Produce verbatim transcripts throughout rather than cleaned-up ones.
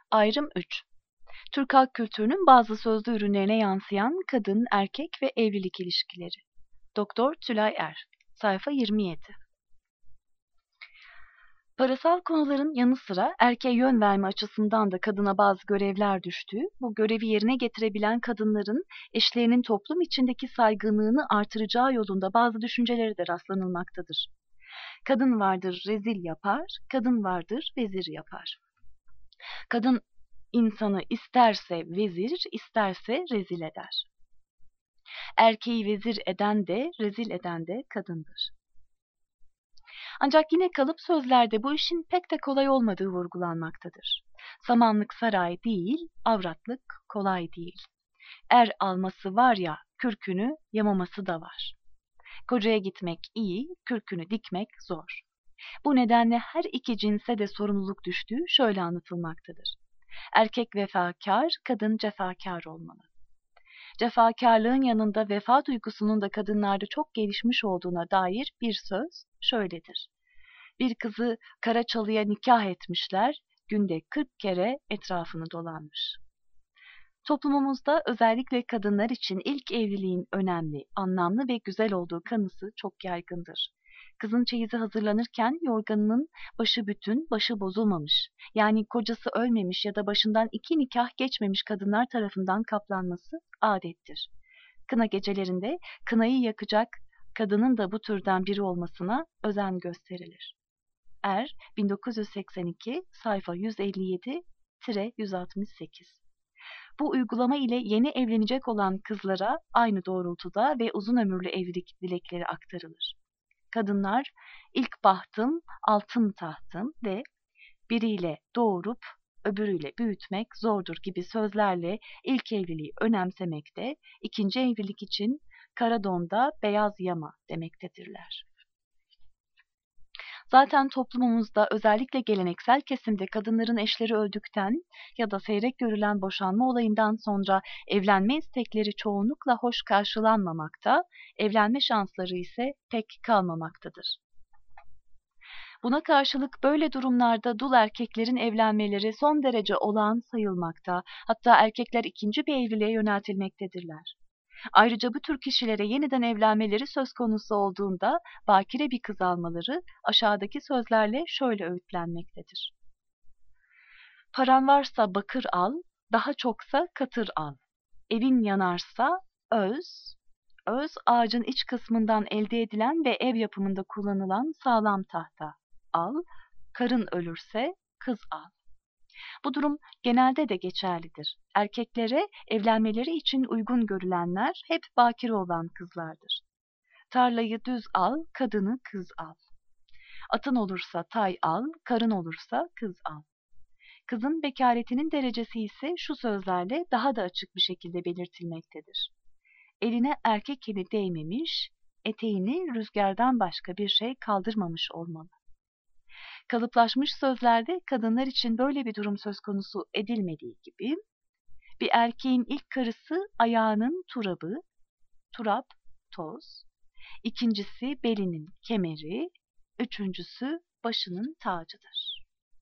Ayrım üç. Türk halk kültürünün bazı sözlü ürünlerine yansıyan kadın, erkek ve evlilik ilişkileri. Doktor Tülay Er. Sayfa yirmi yedi. Parasal konuların yanı sıra erkeğe yön verme açısından da kadına bazı görevler düştüğü, bu görevi yerine getirebilen kadınların eşlerinin toplum içindeki saygınlığını artıracağı yolunda bazı düşüncelere de rastlanılmaktadır. Kadın vardır rezil yapar, kadın vardır vezir yapar. Kadın insanı isterse vezir, isterse rezil eder. Erkeği vezir eden de, rezil eden de kadındır. Ancak yine kalıp sözlerde bu işin pek de kolay olmadığı vurgulanmaktadır. Samanlık saray değil, avratlık kolay değil. Er alması var ya, kürkünü yamaması da var. Kocaya gitmek iyi, kürkünü dikmek zor. Bu nedenle her iki cinse de sorumluluk düştüğü şöyle anlatılmaktadır. Erkek vefakar, kadın cefakar olmalı. Cefakarlığın yanında vefa duygusunun da kadınlarda çok gelişmiş olduğuna dair bir söz şöyledir. Bir kızı Karaçalı'ya nikah etmişler, günde kırk kere etrafını dolanmış. Toplumumuzda özellikle kadınlar için ilk evliliğin önemli, anlamlı ve güzel olduğu kanısı çok yaygındır. Kızın çeyizi hazırlanırken yorganının başı bütün, başı bozulmamış, yani kocası ölmemiş ya da başından iki nikah geçmemiş kadınlar tarafından kaplanması adettir. Kına gecelerinde kınayı yakacak kadının da bu türden biri olmasına özen gösterilir. Er, bin dokuz yüz seksen iki, sayfa yüz elli yedi yüz altmış sekiz. Bu uygulama ile yeni evlenecek olan kızlara aynı doğrultuda ve uzun ömürlü evlilik dilekleri aktarılır. Kadınlar, ilk bahtım, altın tahtım ve biriyle doğurup öbürüyle büyütmek zordur gibi sözlerle ilk evliliği önemsemekte, ikinci evlilik için kara donda beyaz yama demektedirler. Zaten toplumumuzda özellikle geleneksel kesimde kadınların eşleri öldükten ya da seyrek görülen boşanma olayından sonra evlenme istekleri çoğunlukla hoş karşılanmamakta, evlenme şansları ise pek kalmamaktadır. Buna karşılık böyle durumlarda dul erkeklerin evlenmeleri son derece olağan sayılmakta, hatta erkekler ikinci bir evliliğe yöneltilmektedirler. Ayrıca bu tür kişilere yeniden evlenmeleri söz konusu olduğunda bakire bir kız almaları aşağıdaki sözlerle şöyle öğütlenmektedir. Paran varsa bakır al, daha çoksa katır al. Evin yanarsa öz, öz ağacın iç kısmından elde edilen ve ev yapımında kullanılan sağlam tahta al, karın ölürse kız al. Bu durum genelde de geçerlidir. Erkeklere evlenmeleri için uygun görülenler hep bakire olan kızlardır. Tarlayı düz al, kadını kız al. Atın olursa tay al, karın olursa kız al. Kızın bekaretinin derecesi ise şu sözlerle daha da açık bir şekilde belirtilmektedir. Eline erkek eli değmemiş, eteğini rüzgardan başka bir şey kaldırmamış olmalı. Kalıplaşmış sözlerde kadınlar için böyle bir durum söz konusu edilmediği gibi, bir erkeğin ilk karısı ayağının turabı, turap, toz, ikincisi belinin kemeri, üçüncüsü başının tacıdır.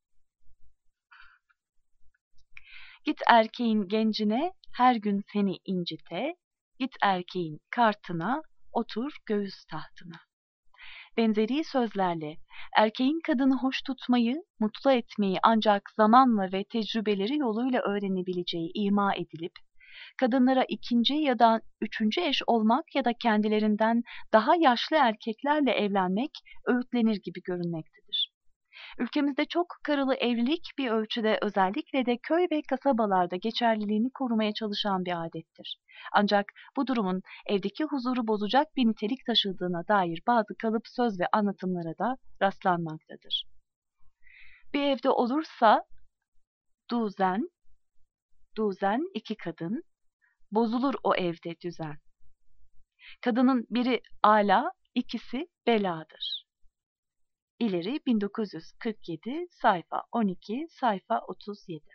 Git erkeğin gencine her gün seni incite, git erkeğin kartına, otur göğüs tahtına. Benzeri sözlerle erkeğin kadını hoş tutmayı, mutlu etmeyi ancak zamanla ve tecrübeleri yoluyla öğrenebileceği ima edilip, kadınlara ikinci ya da üçüncü eş olmak ya da kendilerinden daha yaşlı erkeklerle evlenmek öğütlenir gibi görünmektedir. Ülkemizde çok karılı evlilik bir ölçüde özellikle de köy ve kasabalarda geçerliliğini korumaya çalışan bir adettir. Ancak bu durumun evdeki huzuru bozacak bir nitelik taşıdığına dair bazı kalıp söz ve anlatımlara da rastlanmaktadır. Bir evde olursa duzen, duzen iki kadın, bozulur o evde düzen. Kadının biri ala, ikisi beladır. İleri bin dokuz yüz kırk yedi, sayfa on iki, sayfa otuz yedi.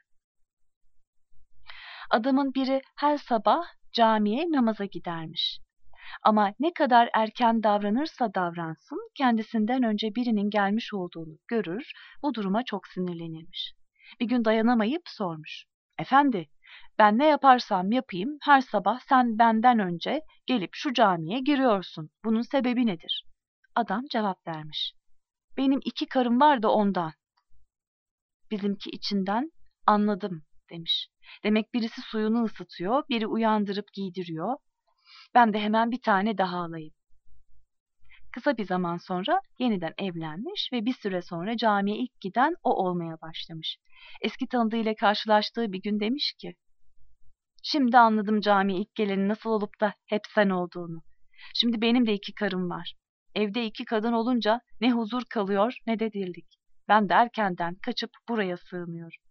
Adamın biri her sabah camiye namaza gidermiş. Ama ne kadar erken davranırsa davransın, kendisinden önce birinin gelmiş olduğunu görür, bu duruma çok sinirlenirmiş. Bir gün dayanamayıp sormuş. Efendi, ben ne yaparsam yapayım her sabah sen benden önce gelip şu camiye giriyorsun. Bunun sebebi nedir? Adam cevap vermiş. Benim iki karım var da ondan. Bizimki içinden anladım demiş. Demek birisi suyunu ısıtıyor, biri uyandırıp giydiriyor. Ben de hemen bir tane daha alayım. Kısa bir zaman sonra yeniden evlenmiş ve bir süre sonra camiye ilk giden o olmaya başlamış. Eski tanıdığıyla karşılaştığı bir gün demiş ki, şimdi anladım camiye ilk gelenin nasıl olup da hep sen olduğunu. Şimdi benim de iki karım var. Evde iki kadın olunca ne huzur kalıyor ne de dirlik. Ben de erkenden kaçıp buraya sığınıyorum.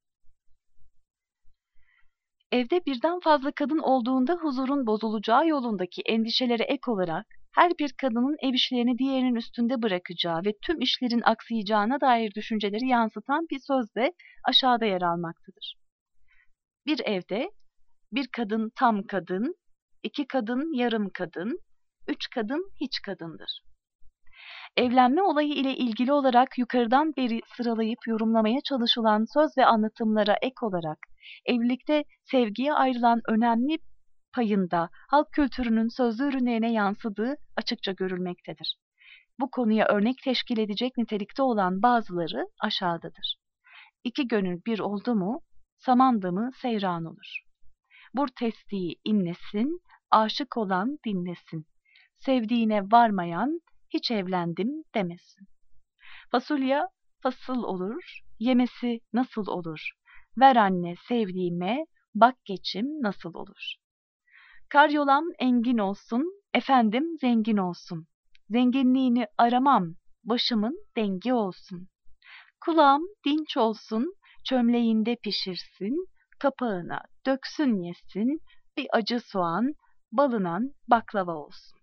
Evde birden fazla kadın olduğunda huzurun bozulacağı yolundaki endişelere ek olarak her bir kadının ev işlerini diğerinin üstünde bırakacağı ve tüm işlerin aksayacağına dair düşünceleri yansıtan bir söz de aşağıda yer almaktadır. Bir evde bir kadın tam kadın, iki kadın yarım kadın, üç kadın hiç kadındır. Evlenme olayı ile ilgili olarak yukarıdan beri sıralayıp yorumlamaya çalışılan söz ve anlatımlara ek olarak evlilikte sevgiye ayrılan önemli payında halk kültürünün sözlü ürünlerine yansıdığı açıkça görülmektedir. Bu konuya örnek teşkil edecek nitelikte olan bazıları aşağıdadır. İki gönül bir oldu mu, samanda mı seyran olur. Bur testiyi inlesin, aşık olan dinlesin. Sevdiğine varmayan hiç evlendim demesin. Fasulye fasıl olur, yemesi nasıl olur? Ver anne sevdiğime, bak geçim nasıl olur? Karyolam engin olsun, efendim zengin olsun. Zenginliğini aramam, başımın dengi olsun. Kulağım dinç olsun, çömleğinde pişirsin, kapağına döksün yesin, bir acı soğan, balınan baklava olsun.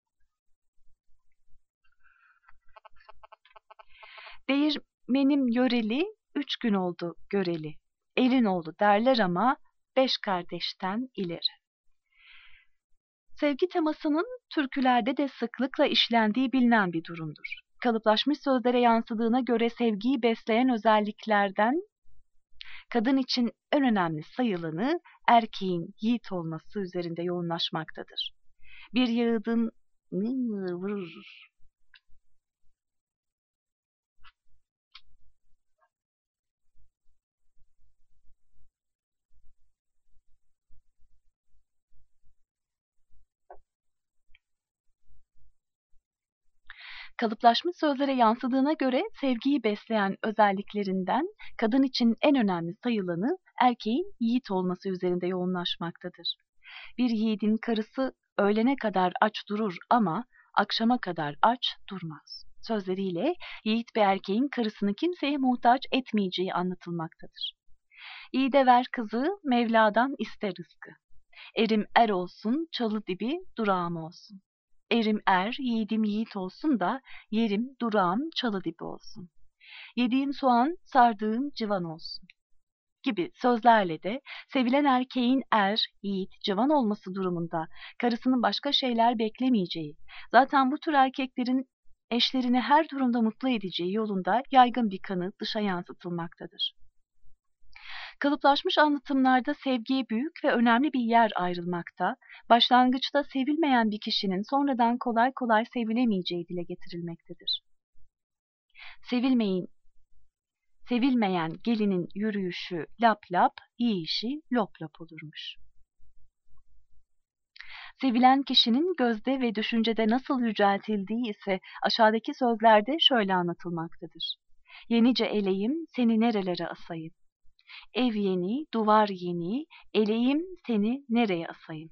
Değirmenim yöreli, üç gün oldu göreli. Elin oğlu derler ama beş kardeşten ileri. Sevgi temasının türkülerde de sıklıkla işlendiği bilinen bir durumdur. Kalıplaşmış sözlere yansıdığına göre sevgiyi besleyen özelliklerden kadın için en önemli sayılanı erkeğin yiğit olması üzerinde yoğunlaşmaktadır. Bir yiğidin kalıplaşmış sözlere yansıdığına göre sevgiyi besleyen özelliklerinden kadın için en önemli sayılanı erkeğin yiğit olması üzerinde yoğunlaşmaktadır. Bir yiğidin karısı öğlene kadar aç durur ama akşama kadar aç durmaz. Sözleriyle yiğit bir erkeğin karısını kimseye muhtaç etmeyeceği anlatılmaktadır. Yiğide ver kızı, Mevla'dan iste rızkı. Erim er olsun, çalı dibi durağım olsun. Erim er, yiğidim yiğit olsun da yerim durağım çalı dibi olsun. Yediğim soğan, sardığım civan olsun gibi sözlerle de sevilen erkeğin er, yiğit, civan olması durumunda karısının başka şeyler beklemeyeceği, zaten bu tür erkeklerin eşlerini her durumda mutlu edeceği yolunda yaygın bir kanı dışa yansıtılmaktadır. Kalıplaşmış anlatımlarda sevgiye büyük ve önemli bir yer ayrılmakta, başlangıçta sevilmeyen bir kişinin sonradan kolay kolay sevilemeyeceği dile getirilmektedir. Sevilmeyin, sevilmeyen gelinin yürüyüşü lap lap, iyi işi lop lop olurmuş. Sevilen kişinin gözde ve düşüncede nasıl yüceltildiği ise aşağıdaki sözlerde şöyle anlatılmaktadır. Yenice eleyim, seni nerelere asayım? Ev yeni, duvar yeni, eleyim seni nereye asayım?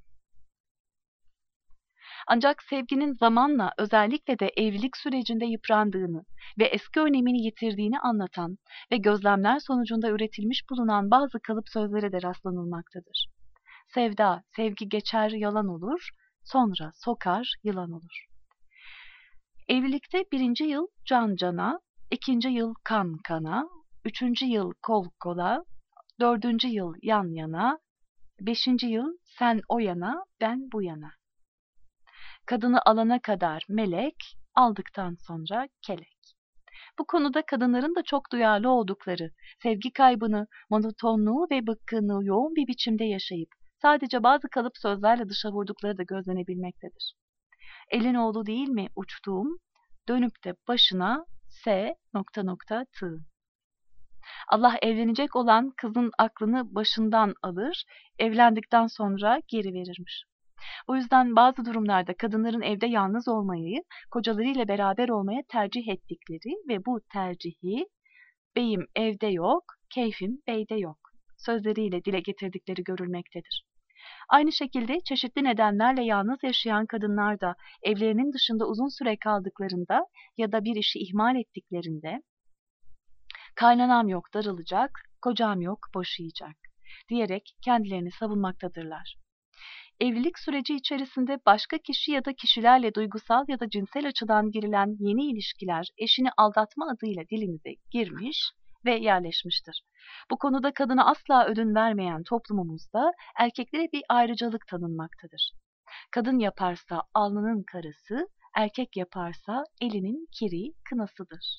Ancak sevginin zamanla özellikle de evlilik sürecinde yıprandığını ve eski önemini yitirdiğini anlatan ve gözlemler sonucunda üretilmiş bulunan bazı kalıp sözlere de rastlanılmaktadır. Sevda, sevgi geçer yalan olur, sonra sokar yılan olur. Evlilikte birinci yıl can cana, ikinci yıl kan kana, üçüncü yıl kol kola, dördüncü yıl yan yana, beşinci yıl sen o yana, ben bu yana. Kadını alana kadar melek, aldıktan sonra kelek. Bu konuda kadınların da çok duyarlı oldukları, sevgi kaybını, monotonluğu ve bıkkınlığı yoğun bir biçimde yaşayıp sadece bazı kalıp sözlerle dışa vurdukları da gözlenebilmektedir. Elin oğlu değil mi uçtuğum, dönüp de başına S nokta nokta tığ. Allah evlenecek olan kızın aklını başından alır, evlendikten sonra geri verirmiş. O yüzden bazı durumlarda kadınların evde yalnız olmayı, kocalarıyla beraber olmaya tercih ettikleri ve bu tercihi beyim evde yok, keyfim beyde yok sözleriyle dile getirdikleri görülmektedir. Aynı şekilde çeşitli nedenlerle yalnız yaşayan kadınlar da evlerinin dışında uzun süre kaldıklarında ya da bir işi ihmal ettiklerinde kaynanam yok darılacak, kocam yok boşayacak diyerek kendilerini savunmaktadırlar. Evlilik süreci içerisinde başka kişi ya da kişilerle duygusal ya da cinsel açıdan girilen yeni ilişkiler eşini aldatma adıyla dilimize girmiş ve yerleşmiştir. Bu konuda kadına asla ödün vermeyen toplumumuzda erkeklere bir ayrıcalık tanınmaktadır. Kadın yaparsa alnının karısı, erkek yaparsa elinin kiri kınasıdır.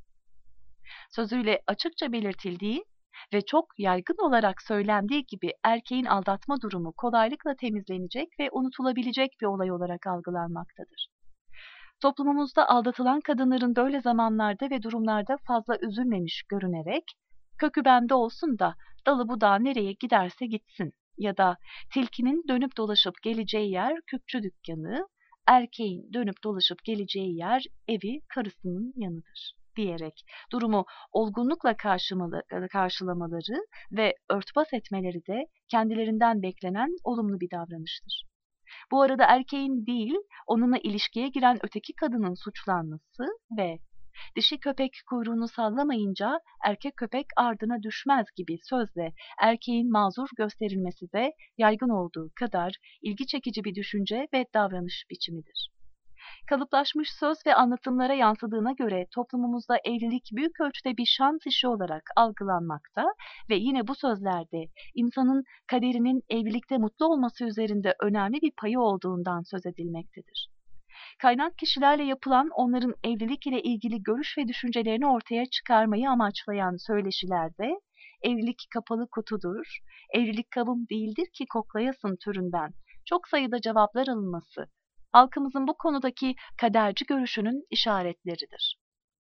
Sözüyle açıkça belirtildiği ve çok yaygın olarak söylendiği gibi erkeğin aldatma durumu kolaylıkla temizlenecek ve unutulabilecek bir olay olarak algılanmaktadır. Toplumumuzda aldatılan kadınların böyle zamanlarda ve durumlarda fazla üzülmemiş görünerek, kökü bende olsun da dalı budağı nereye giderse gitsin ya da tilkinin dönüp dolaşıp geleceği yer küpçü dükkanı, erkeğin dönüp dolaşıp geleceği yer evi karısının yanıdır diyerek durumu olgunlukla karşılamaları ve örtbas etmeleri de kendilerinden beklenen olumlu bir davranıştır. Bu arada erkeğin değil, onunla ilişkiye giren öteki kadının suçlanması ve dişi köpek kuyruğunu sallamayınca erkek köpek ardına düşmez gibi sözle erkeğin mazur gösterilmesi de yaygın olduğu kadar ilgi çekici bir düşünce ve davranış biçimidir. Kalıplaşmış söz ve anlatımlara yansıdığına göre toplumumuzda evlilik büyük ölçüde bir şans işi olarak algılanmakta ve yine bu sözlerde insanın kaderinin evlilikte mutlu olması üzerinde önemli bir payı olduğundan söz edilmektedir. Kaynak kişilerle yapılan onların evlilik ile ilgili görüş ve düşüncelerini ortaya çıkarmayı amaçlayan söyleşilerde evlilik kapalı kutudur, evlilik kabım değildir ki koklayasın türünden çok sayıda cevaplar alınması, halkımızın bu konudaki kaderci görüşünün işaretleridir.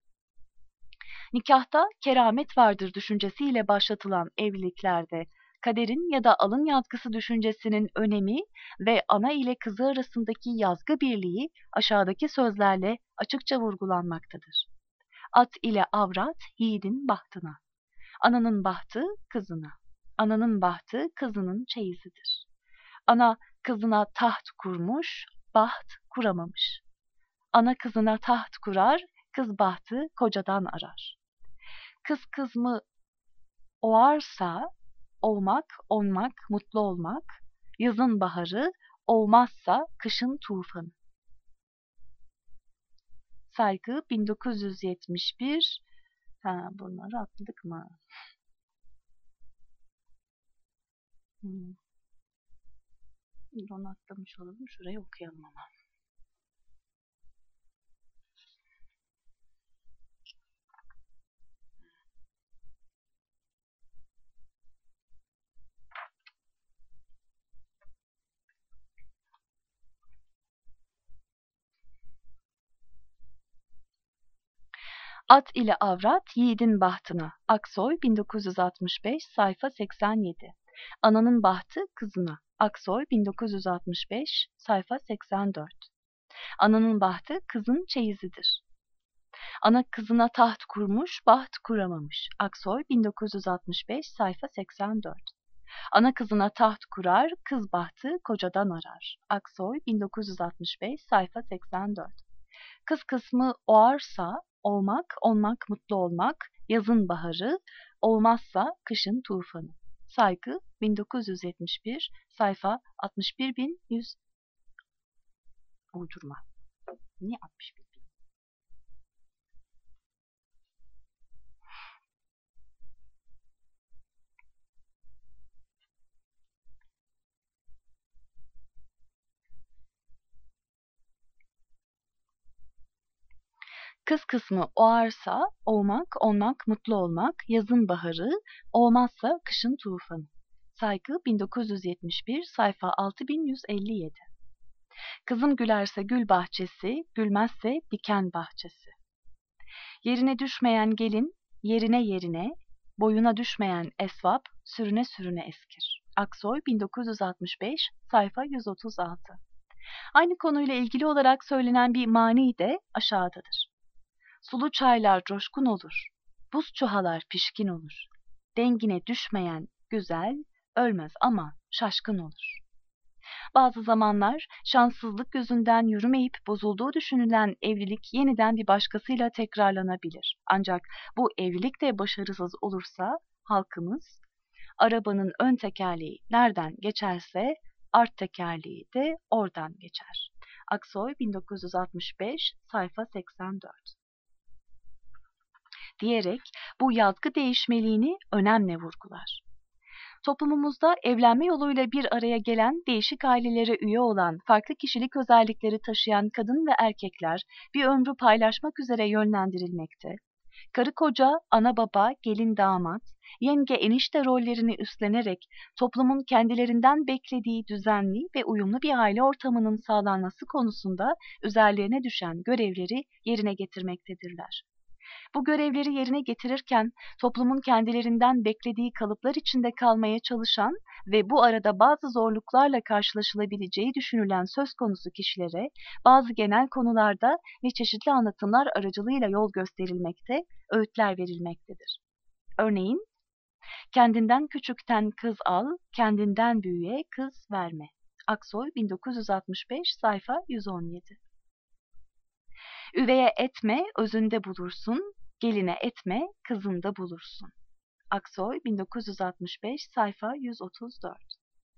Nikahta keramet vardır düşüncesiyle başlatılan evliliklerde kaderin ya da alın yazgısı düşüncesinin önemi ve ana ile kızı arasındaki yazgı birliği aşağıdaki sözlerle açıkça vurgulanmaktadır. At ile avrat yiğidin bahtına, ananın bahtı kızına, ananın bahtı kızının çeyizidir. Ana kızına taht kurmuş, baht kuramamış. Ana kızına taht kurar, kız bahtı kocadan arar. Kız kız mı oğarsa, olmak, onmak, mutlu olmak, yazın baharı, olmazsa kışın tufanı. Saygı bin dokuz yüz yetmiş bir. Ha, bunları atladık mı? Hmm. Onu atlamış olalım. Şurayı okuyalım ama. At ile avrat yiğidin bahtına. Aksoy bin dokuz yüz altmış beş sayfa seksen yedi. Ananın bahtı kızına. Aksoy bin dokuz yüz altmış beş sayfa seksen dört. Ananın bahtı kızın çeyizidir. Ana kızına taht kurmuş, baht kuramamış. Aksoy bin dokuz yüz altmış beş sayfa seksen dört. Ana kızına taht kurar, kız bahtı kocadan arar. Aksoy bin dokuz yüz altmış beş sayfa seksen dört. Kız kısmı oğarsa, olmak, olmak, mutlu olmak, yazın baharı, olmazsa kışın tufanı. Saygı bin dokuz yüz yetmiş bir sayfa altmış bir bin yüz uydurma. Niye altmış bir bin? Kız kısmı oğarsa olmak, olmak, mutlu olmak, yazın baharı, olmazsa kışın tufanı. Saygı bin dokuz yüz yetmiş bir, sayfa altı bin yüz elli yedi. Kızım gülerse gül bahçesi, gülmezse diken bahçesi. Yerine düşmeyen gelin, yerine yerine, boyuna düşmeyen esvap, sürüne sürüne eskir. Aksoy bin dokuz yüz altmış beş, sayfa yüz otuz altı. Aynı konuyla ilgili olarak söylenen bir mani de aşağıdadır. Sulu çaylar coşkun olur, buz çuhalar pişkin olur. Dengine düşmeyen güzel, ölmez ama şaşkın olur. Bazı zamanlar şanssızlık yüzünden yürümeyip bozulduğu düşünülen evlilik yeniden bir başkasıyla tekrarlanabilir. Ancak bu evlilik de başarısız olursa halkımız arabanın ön tekerleği nereden geçerse art tekerleği de oradan geçer. Aksoy bin dokuz yüz altmış beş, sayfa seksen dört. Diyerek bu yazgı değişmeliğini önemli vurgular. Toplumumuzda evlenme yoluyla bir araya gelen, değişik ailelere üye olan, farklı kişilik özellikleri taşıyan kadın ve erkekler bir ömrü paylaşmak üzere yönlendirilmekte. Karı koca, ana baba, gelin damat, yenge enişte rollerini üstlenerek toplumun kendilerinden beklediği düzenli ve uyumlu bir aile ortamının sağlanması konusunda üzerlerine düşen görevleri yerine getirmektedirler. Bu görevleri yerine getirirken toplumun kendilerinden beklediği kalıplar içinde kalmaya çalışan ve bu arada bazı zorluklarla karşılaşılabileceği düşünülen söz konusu kişilere bazı genel konularda ve çeşitli anlatımlar aracılığıyla yol gösterilmekte, öğütler verilmektedir. Örneğin, kendinden küçükten kız al, kendinden büyüğe kız verme. Aksoy bin dokuz yüz altmış beş, sayfa yüz on yedi. Üveye etme, özünde bulursun, geline etme, kızında bulursun. Aksoy bin dokuz yüz altmış beş, sayfa yüz otuz dört.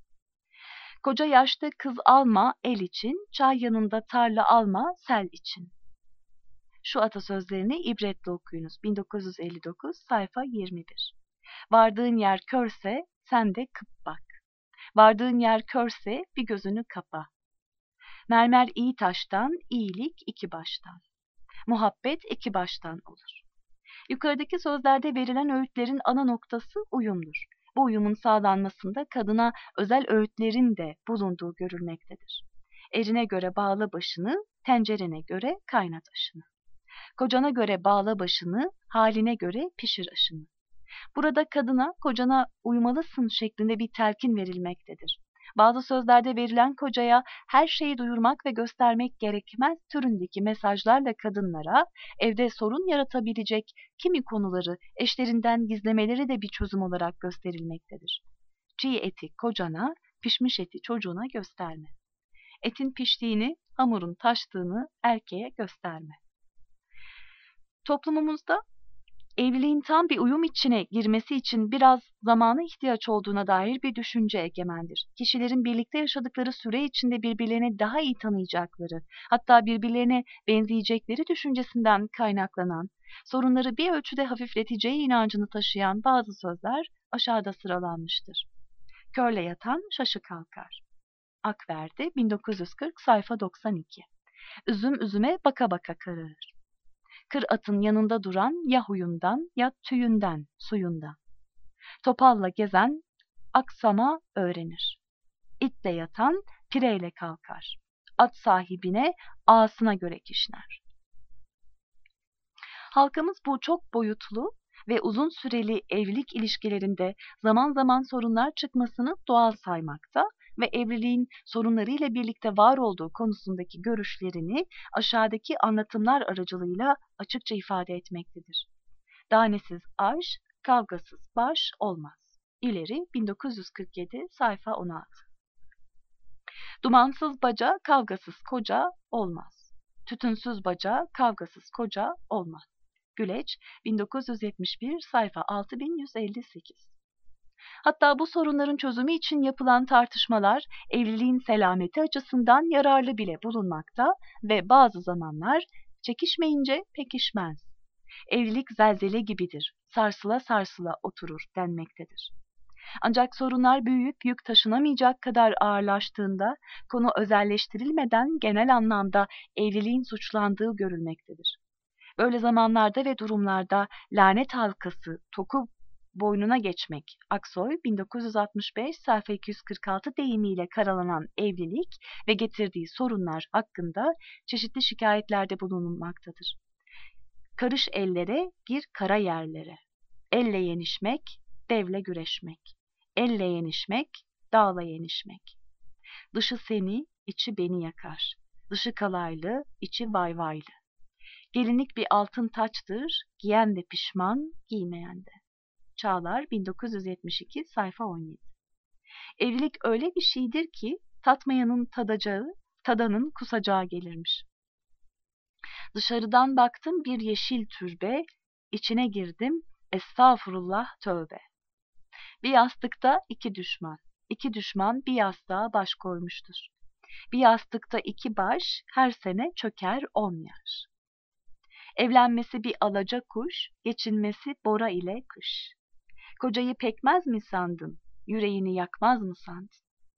Koca yaşta kız alma el için, çay yanında tarla alma sel için. Şu atasözlerini ibretle okuyunuz. bin dokuz yüz elli dokuz, sayfa yirmi bir. Vardığın yer körse sen de kıp bak. Vardığın yer körse bir gözünü kapa. Mermer iyi taştan, iyilik iki baştan. Muhabbet iki baştan olur. Yukarıdaki sözlerde verilen öğütlerin ana noktası uyumdur. Bu uyumun sağlanmasında kadına özel öğütlerin de bulunduğu görülmektedir. Erine göre bağla başını, tencerene göre kaynat aşını. Kocana göre bağla başını, haline göre pişir aşını. Burada kadına kocana uymalısın şeklinde bir telkin verilmektedir. Bazı sözlerde verilen kocaya her şeyi duyurmak ve göstermek gerekmez türündeki mesajlarla kadınlara evde sorun yaratabilecek kimi konuları eşlerinden gizlemeleri de bir çözüm olarak gösterilmektedir. Çiğ eti kocana, pişmiş eti çocuğuna gösterme. Etin piştiğini, hamurun taştığını erkeğe gösterme. Toplumumuzda evliliğin tam bir uyum içine girmesi için biraz zamana ihtiyaç olduğuna dair bir düşünce egemendir. Kişilerin birlikte yaşadıkları süre içinde birbirlerini daha iyi tanıyacakları, hatta birbirlerine benzeyecekleri düşüncesinden kaynaklanan, sorunları bir ölçüde hafifleteceği inancını taşıyan bazı sözler aşağıda sıralanmıştır. Körle yatan şaşı kalkar. Akverdi bin dokuz yüz kırk, sayfa doksan iki. Üzüm üzüme baka baka kararır. Kır atın yanında duran ya huyundan ya tüyünden, suyundan. Topalla gezen aksama öğrenir. İtle yatan pireyle kalkar. At sahibine ağasına göre kişner. Halkımız bu çok boyutlu ve uzun süreli evlilik ilişkilerinde zaman zaman sorunlar çıkmasını doğal saymakta ve evliliğin sorunlarıyla birlikte var olduğu konusundaki görüşlerini aşağıdaki anlatımlar aracılığıyla açıkça ifade etmektedir. Danesiz aş, kavgasız baş olmaz. İleri bin dokuz yüz kırk yedi, sayfa on altı. Dumansız baca, kavgasız koca olmaz. Tütünsüz baca, kavgasız koca olmaz. Güleç bin dokuz yüz yetmiş bir, sayfa altı bin yüz elli sekiz. Hatta bu sorunların çözümü için yapılan tartışmalar evliliğin selameti açısından yararlı bile bulunmakta ve bazı zamanlar çekişmeyince pekişmez. Evlilik zelzele gibidir, sarsıla sarsıla oturur denmektedir. Ancak sorunlar büyüyüp yük taşınamayacak kadar ağırlaştığında konu özelleştirilmeden genel anlamda evliliğin suçlandığı görülmektedir. Böyle zamanlarda ve durumlarda lanet halkası, toku boynuna geçmek. Aksoy bin dokuz yüz altmış beş sayfa iki yüz kırk altı deyimiyle karalanan evlilik ve getirdiği sorunlar hakkında çeşitli şikayetlerde bulunulmaktadır. Karış ellere, gir kara yerlere. Elle yenişmek, devle güreşmek. Elle yenişmek, dağla yenişmek. Dışı seni, içi beni yakar. Dışı kalaylı, içi vayvaylı. Gelinlik bir altın taçtır, giyen de pişman, giymeyen de. Çağlar bin dokuz yüz yetmiş iki sayfa on yedi. Evlilik öyle bir şeydir ki tatmayanın tadacağı, tadanın kusacağı gelirmiş. Dışarıdan baktım bir yeşil türbe, içine girdim, estağfurullah tövbe. Bir yastıkta iki düşman, iki düşman bir yastığa baş koymuştur. Bir yastıkta iki baş, her sene çöker on yaş. Evlenmesi bir alaca kuş, geçinmesi bora ile kış. Kocayı pekmez mi sandın, yüreğini yakmaz mı sandın?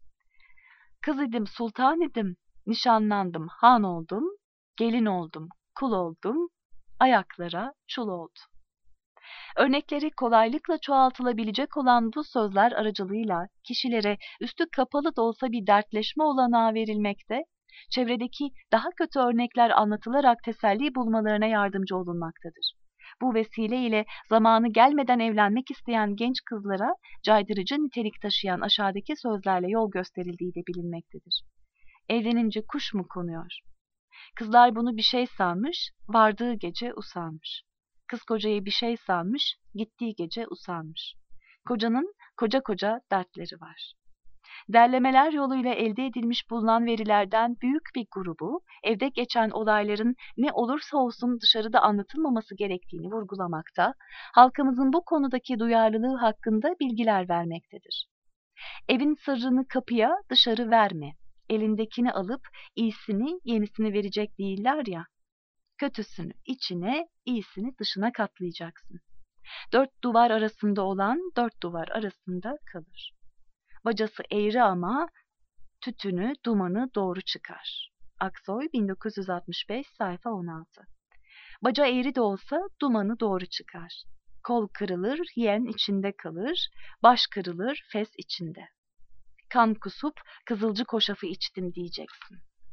Kız idim, sultan idim, nişanlandım, han oldum, gelin oldum, kul oldum, ayaklara çul oldu. Örnekleri kolaylıkla çoğaltılabilecek olan bu sözler aracılığıyla kişilere üstü kapalı da olsa bir dertleşme olanağı verilmekte, çevredeki daha kötü örnekler anlatılarak teselli bulmalarına yardımcı olunmaktadır. Bu vesileyle zamanı gelmeden evlenmek isteyen genç kızlara caydırıcı nitelik taşıyan aşağıdaki sözlerle yol gösterildiği de bilinmektedir. Evlenince kuş mu konuyor? Kızlar bunu bir şey sanmış, vardığı gece usanmış. Kız kocayı bir şey sanmış, gittiği gece usanmış. Kocanın koca koca dertleri var. Derlemeler yoluyla elde edilmiş bulunan verilerden büyük bir grubu, evde geçen olayların ne olursa olsun dışarıda anlatılmaması gerektiğini vurgulamakta, halkımızın bu konudaki duyarlılığı hakkında bilgiler vermektedir. Evin sırrını kapıya dışarı verme. Elindekini alıp iyisini yenisini verecek değiller ya. Kötüsünü içine, iyisini dışına katlayacaksın. Dört duvar arasında olan dört duvar arasında kalır. Bacası eğri ama tütünü, dumanı doğru çıkar. Aksoy bin dokuz yüz altmış beş sayfa on altı. Baca eğri de olsa dumanı doğru çıkar. Kol kırılır, yen içinde kalır, baş kırılır, fes içinde. Kan kusup kızılcı koşafı içtim diyeceksin.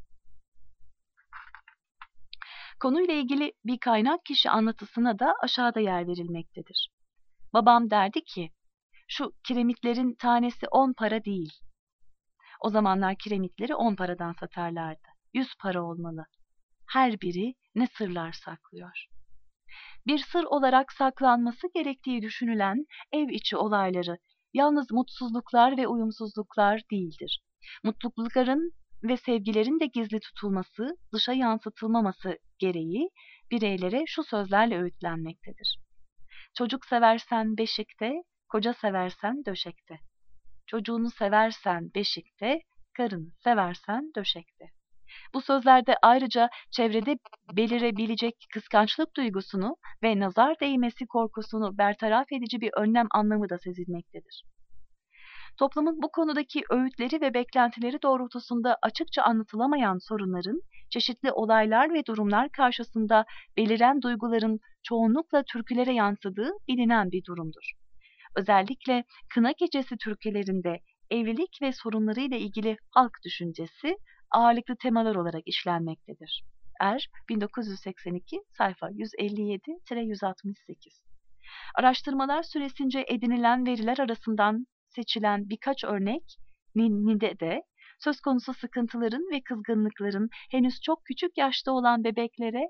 Konuyla ilgili bir kaynak kişi anlatısına da aşağıda yer verilmektedir. Babam derdi ki, şu kiremitlerin tanesi on para değil. O zamanlar kiremitleri on paradan satarlardı. Yüz para olmalı. Her biri ne sırlar saklıyor. Bir sır olarak saklanması gerektiği düşünülen ev içi olayları yalnız mutsuzluklar ve uyumsuzluklar değildir. Mutlulukların ve sevgilerin de gizli tutulması, dışa yansıtılmaması gereği bireylere şu sözlerle öğütlenmektedir. Çocuk seversen beşikte, koca seversen döşekte. Çocuğunu seversen beşikte, karını seversen döşekte. Bu sözlerde ayrıca çevrede belirebilecek kıskançlık duygusunu ve nazar değmesi korkusunu bertaraf edici bir önlem anlamı da sezilmektedir. Toplumun bu konudaki öğütleri ve beklentileri doğrultusunda açıkça anlatılamayan sorunların, çeşitli olaylar ve durumlar karşısında beliren duyguların çoğunlukla türkülere yansıdığı bilinen bir durumdur. Özellikle kına gecesi türkülerinde evlilik ve sorunlarıyla ilgili halk düşüncesi ağırlıklı temalar olarak işlenmektedir. Er bin dokuz yüz seksen iki sayfa yüz elli yedi yüz altmış sekiz. Araştırmalar süresince edinilen veriler arasından seçilen birkaç örnek Ninni'de de söz konusu sıkıntıların ve kızgınlıkların henüz çok küçük yaşta olan bebeklere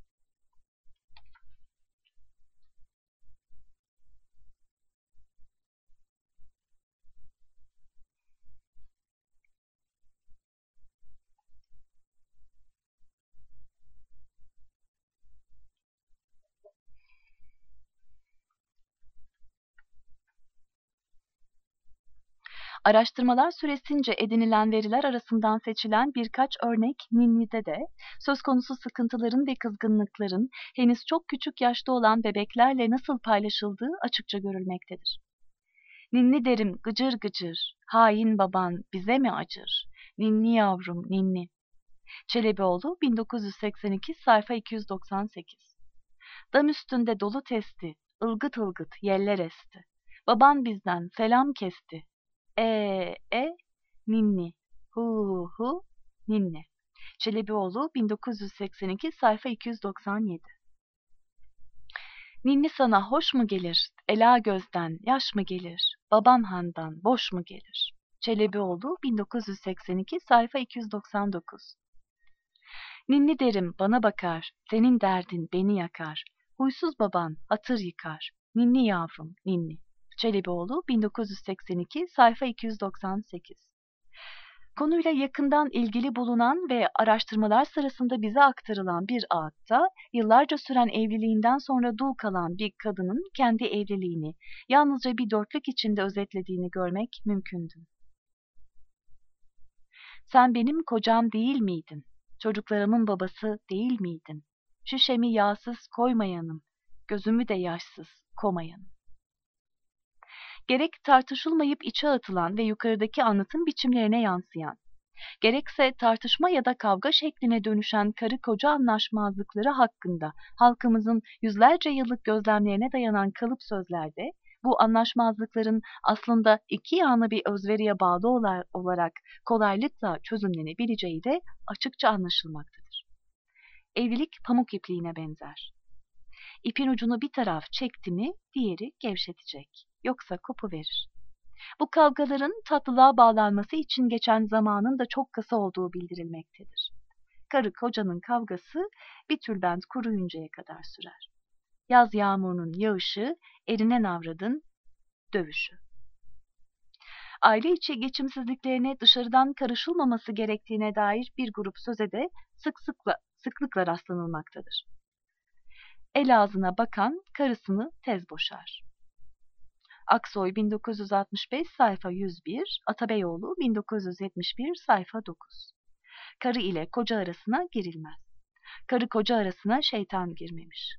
Araştırmalar süresince edinilen veriler arasından seçilen birkaç örnek Ninni'de de söz konusu sıkıntıların ve kızgınlıkların henüz çok küçük yaşta olan bebeklerle nasıl paylaşıldığı açıkça görülmektedir. Ninni derim gıcır gıcır, hain baban bize mi acır? Ninni yavrum ninni. Çelebioğlu bin dokuz yüz seksen iki sayfa iki yüz doksan sekiz. Dam üstünde dolu testi, ılgıt ılgıt yeller esti. Baban bizden selam kesti. E e ninni, hu hu ninni. Çelebioğlu bin dokuz yüz seksen iki sayfa iki yüz doksan yedi. Ninni sana hoş mu gelir? Ela gözden yaş mı gelir? Baban handan boş mu gelir? Çelebioğlu bin dokuz yüz seksen iki sayfa iki yüz doksan dokuz. Ninni derim bana bakar, senin derdin beni yakar. Huysuz baban hatır yıkar. Ninni yavrum ninni. Çelebioğlu bin dokuz yüz seksen iki sayfa iki yüz doksan sekiz. Konuyla yakından ilgili bulunan ve araştırmalar sırasında bize aktarılan bir ağıtta, yıllarca süren evliliğinden sonra dul kalan bir kadının kendi evliliğini yalnızca bir dörtlük içinde özetlediğini görmek mümkündü. Sen benim kocam değil miydin? Çocuklarımın babası değil miydin? Şişemi yağsız koymayanım, gözümü de yaşsız komayanım. Gerek tartışılmayıp içe atılan ve yukarıdaki anlatım biçimlerine yansıyan, gerekse tartışma ya da kavga şekline dönüşen karı koca anlaşmazlıkları hakkında halkımızın yüzlerce yıllık gözlemlerine dayanan kalıp sözlerde, bu anlaşmazlıkların aslında iki yanlı bir özveriye bağlı olarak kolaylıkla çözümlenebileceği de açıkça anlaşılmaktadır. Evlilik pamuk ipliğine benzer. İpin ucunu bir taraf çekti mi diğeri gevşetecek, yoksa kopuverir. Bu kavgaların tatlılığa bağlanması için geçen zamanın da çok kısa olduğu bildirilmektedir. Karı kocanın kavgası bir tülbent kuruyuncaya kadar sürer. Yaz yağmurunun yağışı, erinen avradın dövüşü. Aile içi geçimsizliklerine dışarıdan karışılmaması gerektiğine dair bir grup söze de sık sıkla, sıklıkla rastlanılmaktadır. El ağzına bakan karısını tez boşar. Aksoy bin dokuz yüz altmış beş sayfa yüz bir, Atabeyoğlu bin dokuz yüz yetmiş bir sayfa dokuz. Karı ile koca arasına girilmez. Karı koca arasına şeytan girmemiş.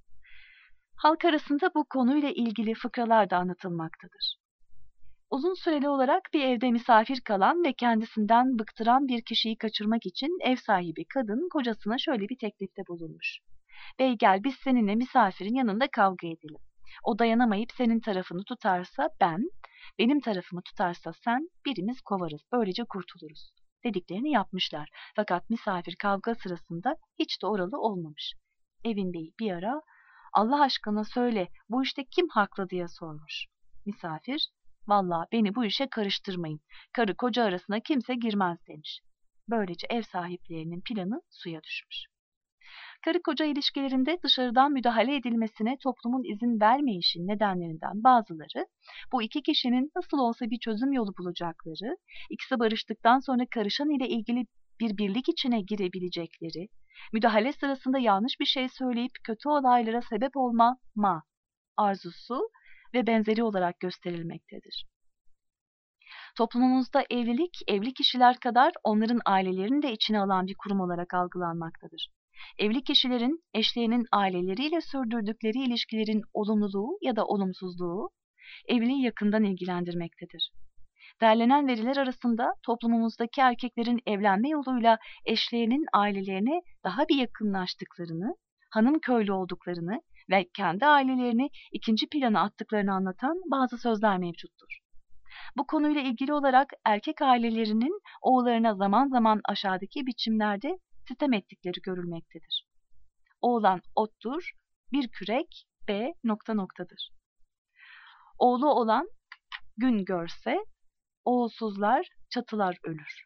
Halk arasında bu konuyla ilgili fıkralar da anlatılmaktadır. Uzun süreli olarak bir evde misafir kalan ve kendisinden bıktıran bir kişiyi kaçırmak için ev sahibi kadın kocasına şöyle bir teklifte bulunmuş. Bey gel biz seninle misafirin yanında kavga edelim. O dayanamayıp senin tarafını tutarsa ben, benim tarafımı tutarsa sen, birimiz kovarız. Böylece kurtuluruz. Dediklerini yapmışlar. Fakat misafir kavga sırasında hiç de oralı olmamış. Evin beyi bir ara, Allah aşkına söyle bu işte kim haklı diye sormuş. Misafir, vallahi beni bu işe karıştırmayın. Karı koca arasına kimse girmez demiş. Böylece ev sahiplerinin planı suya düşmüş. Karı koca ilişkilerinde dışarıdan müdahale edilmesine toplumun izin vermeyişin nedenlerinden bazıları, bu iki kişinin nasıl olsa bir çözüm yolu bulacakları, ikisi barıştıktan sonra karışan ile ilgili bir birlik içine girebilecekleri, müdahale sırasında yanlış bir şey söyleyip kötü olaylara sebep olma ma arzusu ve benzeri olarak gösterilmektedir. Toplumumuzda evlilik, evli kişiler kadar onların ailelerini de içine alan bir kurum olarak algılanmaktadır. Evli kişilerin eşlerinin aileleriyle sürdürdükleri ilişkilerin olumluluğu ya da olumsuzluğu evliliği yakından ilgilendirmektedir. Derlenen veriler arasında toplumumuzdaki erkeklerin evlenme yoluyla eşlerinin ailelerine daha bir yakınlaştıklarını, hanım köylü olduklarını ve kendi ailelerini ikinci plana attıklarını anlatan bazı sözler mevcuttur. Bu konuyla ilgili olarak erkek ailelerinin oğullarına zaman zaman aşağıdaki biçimlerde sitem ettikleri görülmektedir. Oğlan ottur, bir kürek, B nokta noktadır. Oğlu olan gün görse, oğulsuzlar çatılar ölür.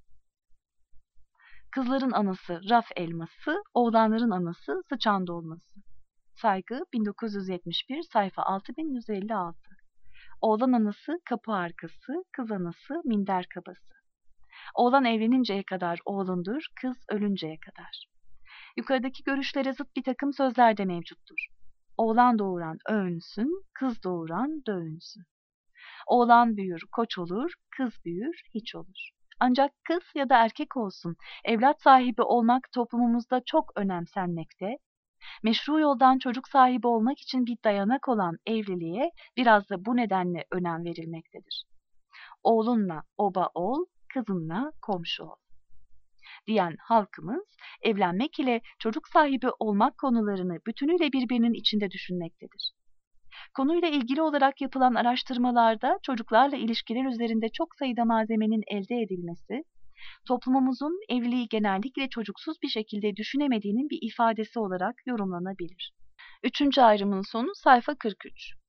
Kızların anası raf elması, oğlanların anası sıçan dolması. Saygı bin dokuz yüz yetmiş bir sayfa altı bin yüz elli altı. Oğlan anası kapı arkası, kız anası minder kabası. Oğlan evleninceye kadar oğlundur, kız ölünceye kadar. Yukarıdaki görüşlere zıt bir takım sözler de mevcuttur. Oğlan doğuran övünsün, kız doğuran dövünsün. Oğlan büyür, koç olur, kız büyür, hiç olur. Ancak kız ya da erkek olsun, evlat sahibi olmak toplumumuzda çok önemsenmekte, meşru yoldan çocuk sahibi olmak için bir dayanak olan evliliğe biraz da bu nedenle önem verilmektedir. Oğlunla oba ol, kızınla komşu ol. diyen halkımız, evlenmek ile çocuk sahibi olmak konularını bütünüyle birbirinin içinde düşünmektedir. Konuyla ilgili olarak yapılan araştırmalarda çocuklarla ilişkiler üzerinde çok sayıda malzemenin elde edilmesi, toplumumuzun evliliği genellikle çocuksuz bir şekilde düşünemediğinin bir ifadesi olarak yorumlanabilir. Üçüncü ayrımın sonu sayfa kırk üç.